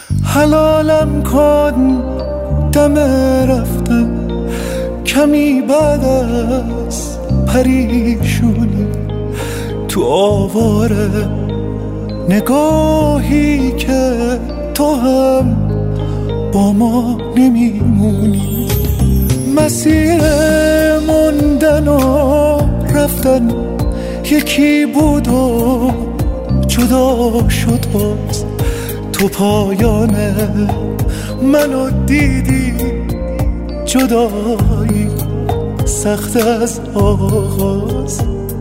حلالم کن دم رفتن کمی بعد از پریشونی، تو آواره نگاهی که تو هم با ما نمیمونی. مسیر موندن و رفتن یکی بود و جدا شد باز، تو پایان منو دیدی، جدایی سخت از آغاز.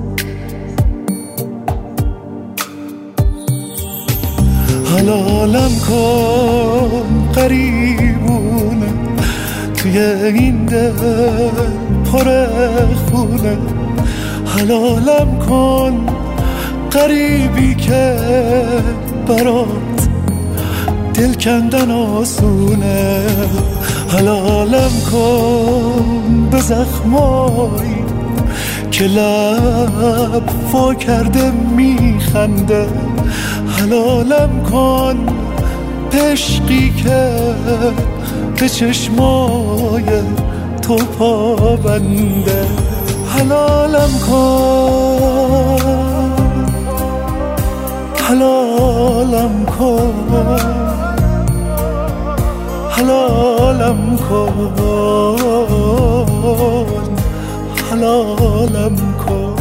حلالم کن قریبونه توی این دل پر خونه، حلالم کن قریبی که برات دل کندن آسونه. حلالم کن به زخمایی که لب وا کرده میخنده، حلالم کن عشقی که به چشمای تو پابنده. حلالم کن، حلالم کن، حلالم کن، حلالم کن،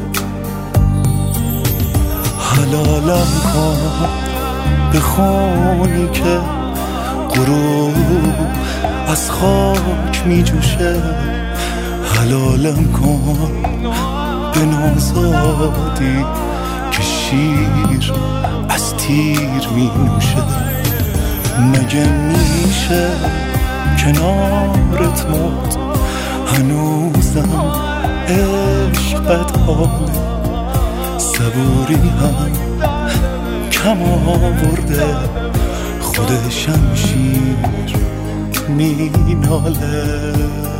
حلالم کن به خونی که غروب از خاک می جوشه، حلالم کن به نوزادی که شیر از تیر می نوشه. مگه میشه کنارت موت هنوزم عشقت حاله، صبوری هم کم آورده خود شمشیر می ناله.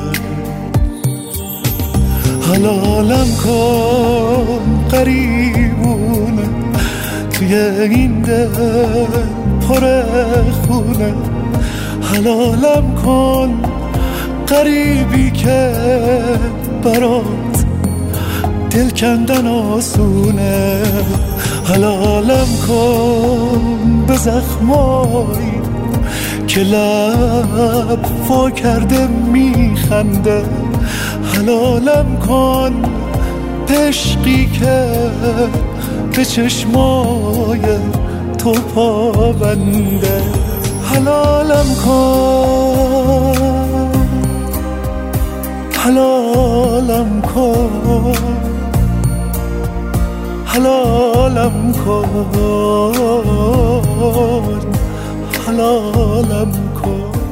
حلالم کن قریبونه توی این دل پر خونه، حلالم کن قریبی که برات دل کندن آسونه. حلالم کن به زخمایی که لب وا کرده میخنده، حلالم کن عشقی که به چشمای تو پابنده. حلالم کن، حلالم کن، حلالم کن، حلالم کن.